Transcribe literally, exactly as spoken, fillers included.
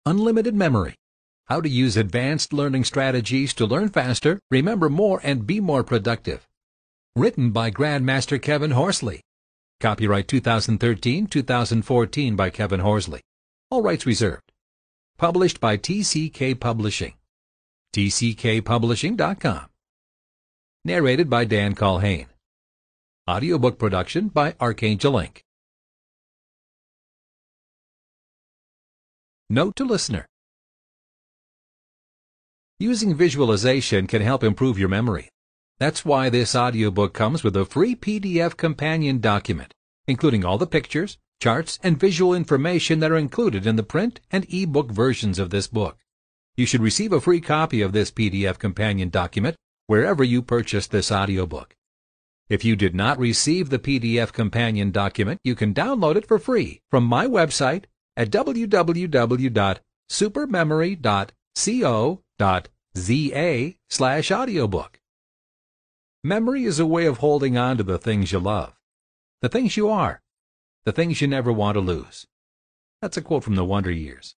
Unlimited Memory. How to use advanced learning strategies to learn faster, remember more, and be more productive. Written by Grandmaster Kevin Horsley. Copyright two thousand thirteen to two thousand fourteen by Kevin Horsley. All rights reserved. Published by T C K Publishing. T C K publishing dot com. Narrated by Dan Culhane. Audiobook production by Archangel Incorporated. Note to listener. Using visualization can help improve your memory. That's why this audiobook comes with a free P D F companion document, including all the pictures, charts, and visual information that are included in the print and e-book versions of this book. You should receive a free copy of this P D F companion document wherever you purchase this audiobook. If you did not receive the P D F companion document, you can download it for free from my website at w w w dot supermemory dot co dot za slash audiobook. Memory is a way of holding on to the things you love, the things you are, the things you never want to lose. That's a quote from the Wonder Years.